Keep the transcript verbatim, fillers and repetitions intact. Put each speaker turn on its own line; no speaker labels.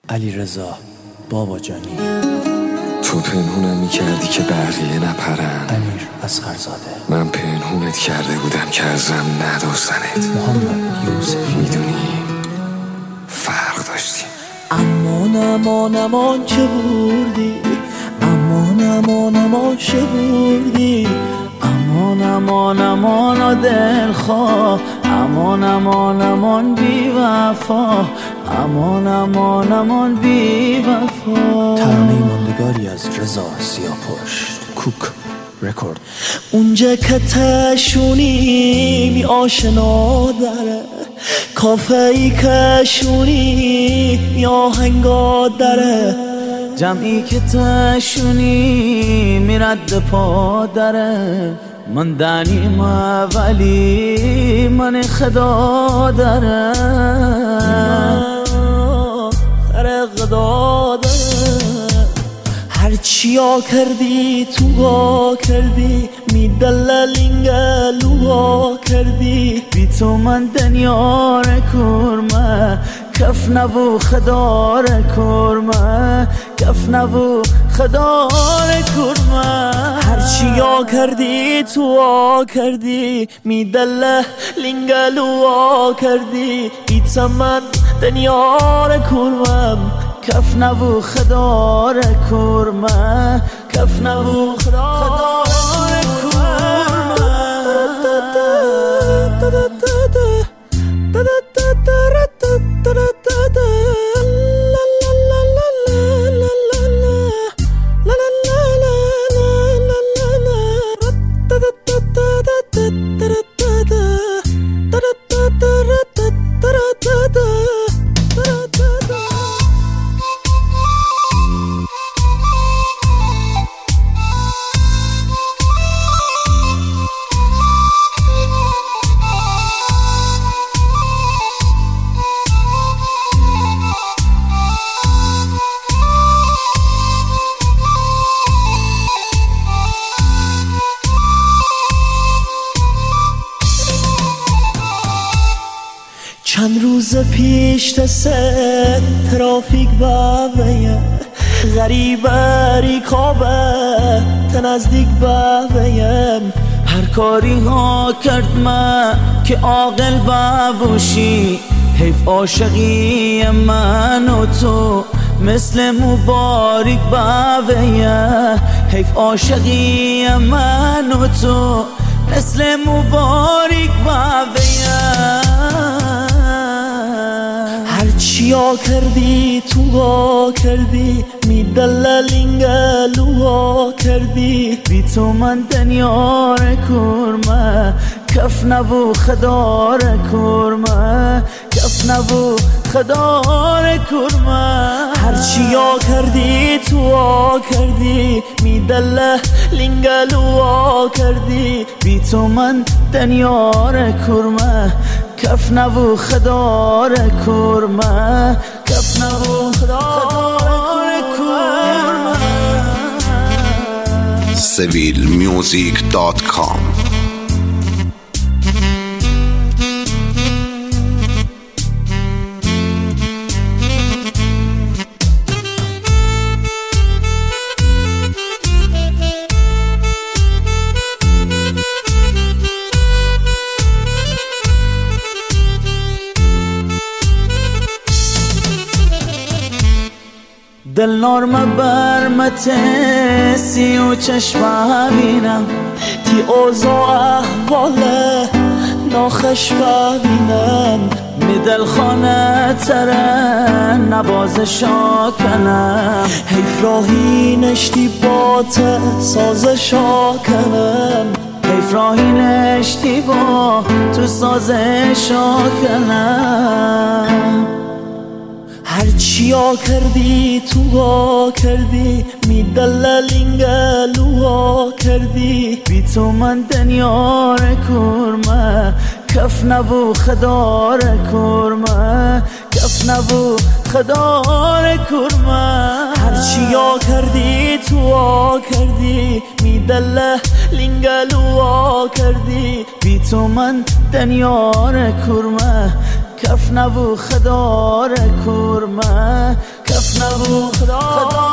علیرضا باباجانی.
تو پنهونم میکردی که بقیه نپرن.
امیر اصغرزاده.
من پنهونت کرده بودم که ازم ندوزنت.
محمد یوسفی.
میدونی فرق داشتیم،
اما نمان امان چه بردی، اما نمان امان چه بردی، امان امان امان و دلخواه، امان امان امان بی وفا، امان امان امان بی وفا.
ترانه ماندگاری از رضا سیاه‌پشت. کوک رکورد.
اونجا که تشونی می آشنا داره، کافه ای که شونی می آهنگا داره، جمعی که تشونی می رد پا داره، من دنیم ولی من خدا داره، خر خدا داره. هرچیا کردی تو کردی، می دللینگلو کردی، بی تو من دنیا را کرمه، کف نبو خدا را کرمه، کف نبو خدا را کرمه. هرچیا کردی تو کردی، می دللینگلو کردی، بی تو من دنیا را کرمه، کف نبو خدا را کرمه، کف نبو خدا را چند روز پیش تسه ترافیک باویه، غریبه ریکابه تنزدیک باویم، هر کاری ها کرد من که عاقل باوشی، حیف عاشقی من و تو مثل مبارک باویه، حیف عاشقی من و تو مثل مبارک باویه. هرچیا کردی تو کردی، می دللینگلو کردی، بی تو من دنیا را کرمه، کف نبو خدا را کرمه، کف نبو خدا را کرمه. هرچیا کردی تو کردی، می دللینگلو کردی، بی تو من دنیا را کرمه، کف نبو خدا را کرمه، کف نبو خدا را کرمه.
سویل میوزیک دات کام.
دل نارم برمت سی و چشم بینم، تی اوضاع احواله ناخش ببینم، می دل خانه تره نوازشا کنم، حیف راهی نشتی باته سازشا کنم، حیف راهی نشتی با تو سازشا کنم. هرچیا کردی تو کردی، می دللینگلو کردی، بی تو من دنیا را کرمه، کف نبو خدا را کرمه، کف نبو خدا را کرمه. هرچیا کردی تو کردی، می دللینگلو کردی، بی تو من دنیا را کرمه، کف نبو خدا را کرمه، کف نبو خدا